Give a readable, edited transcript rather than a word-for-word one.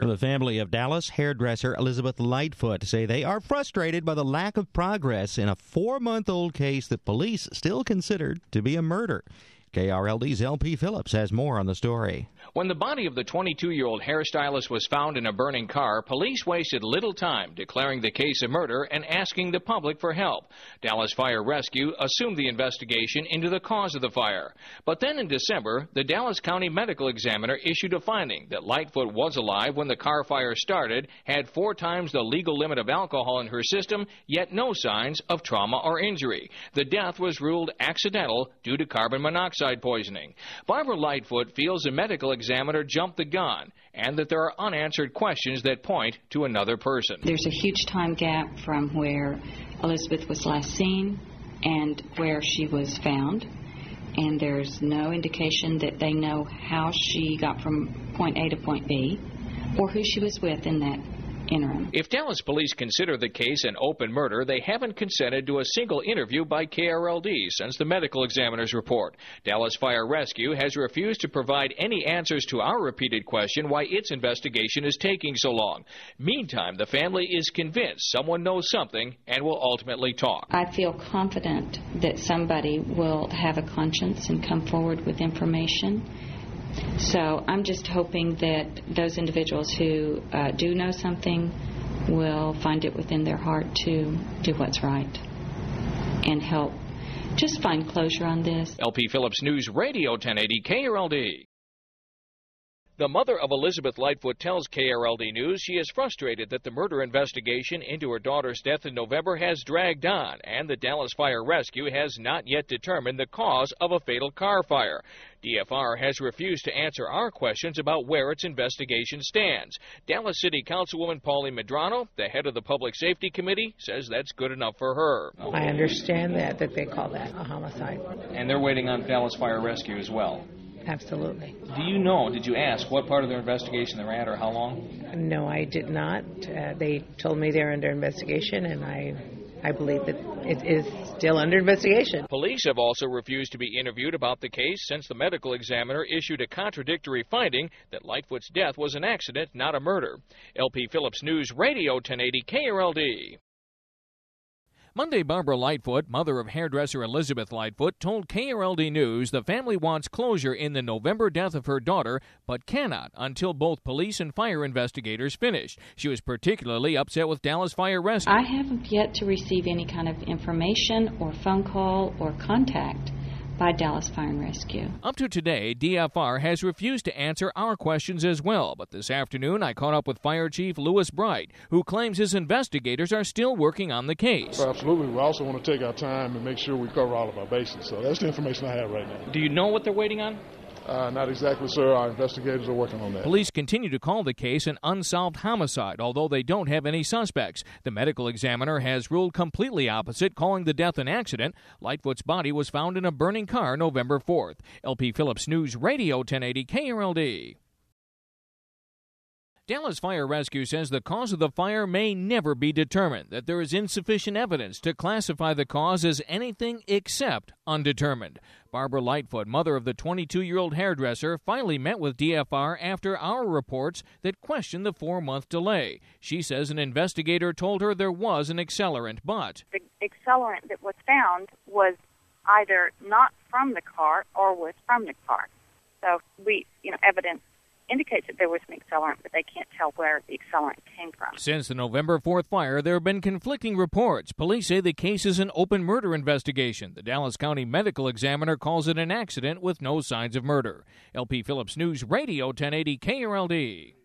The family of Dallas hairdresser Elizabeth Lightfoot say they are frustrated by the lack of progress in a 4-month-old case that police still considered to be a murder. KRLD's LP Phillips has more on the story. When the body of the 22-year-old hairstylist was found in a burning car, police wasted little time declaring the case a murder and asking the public for help. Dallas Fire Rescue assumed the investigation into the cause of the fire. But then in December, the Dallas County Medical Examiner issued a finding that Lightfoot was alive when the car fire started, had 4 times the legal limit of alcohol in her system, yet no signs of trauma or injury. The death was ruled accidental due to carbon monoxide poisoning. Barbara Lightfoot feels the medical examiner jumped the gun and that there are unanswered questions that point to another person. There's a huge time gap from where Elizabeth was last seen and where she was found, and there's no indication that they know how she got from point A to point B or who she was with in that interim. If Dallas police consider the case an open murder, they haven't consented to a single interview by KRLD since the medical examiner's report. Dallas Fire Rescue has refused to provide any answers to our repeated question why its investigation is taking so long. Meantime, the family is convinced someone knows something and will ultimately talk. I feel confident that somebody will have a conscience and come forward with information. So I'm just hoping that those individuals who do know something will find it within their heart to do what's right and help just find closure on this. LP Phillips News Radio 1080 KRLD. The mother of Elizabeth Lightfoot tells KRLD News she is frustrated that the murder investigation into her daughter's death in November has dragged on, and the Dallas Fire Rescue has not yet determined the cause of a fatal car fire. DFR has refused to answer our questions about where its investigation stands. Dallas City Councilwoman Pauline Medrano, the head of the Public Safety Committee, says that's good enough for her. I understand that they call that a homicide. And they're waiting on Dallas Fire Rescue as well. Absolutely. Did you ask what part of their investigation they're at or how long? No, I did not. They told me they're under investigation, and I believe that it is still under investigation. Police have also refused to be interviewed about the case since the medical examiner issued a contradictory finding that Lightfoot's death was an accident, not a murder. LP Phillips News Radio 1080 KRLD. Monday, Barbara Lightfoot, mother of hairdresser Elizabeth Lightfoot, told KRLD News the family wants closure in the November death of her daughter, but cannot until both police and fire investigators finish. She was particularly upset with Dallas Fire Rescue. I haven't yet to receive any kind of information or phone call or contact by Dallas Fire and Rescue. Up to today, DFR has refused to answer our questions as well, but this afternoon I caught up with Fire Chief Lewis Bright, who claims his investigators are still working on the case. Well, absolutely. We also want to take our time and make sure we cover all of our bases. So that's the information I have right now. Do you know what they're waiting on? Not exactly, sir. Our investigators are working on that. Police continue to call the case an unsolved homicide, although they don't have any suspects. The medical examiner has ruled completely opposite, calling the death an accident. Lightfoot's body was found in a burning car November 4th. LP Phillips News Radio 1080 KRLD. Dallas Fire Rescue says the cause of the fire may never be determined, that there is insufficient evidence to classify the cause as anything except undetermined. Barbara Lightfoot, mother of the 22-year-old hairdresser, finally met with DFR after our reports that questioned the 4-month delay. She says an investigator told her there was an accelerant, but the accelerant that was found was either not from the car or was from the car. So evidence indicates that there was an accelerant, but they can't tell where the accelerant came from. Since the November 4th fire, there have been conflicting reports. Police say the case is an open murder investigation. The Dallas County Medical Examiner calls it an accident with no signs of murder. LP Phillips News Radio 1080 KRLD.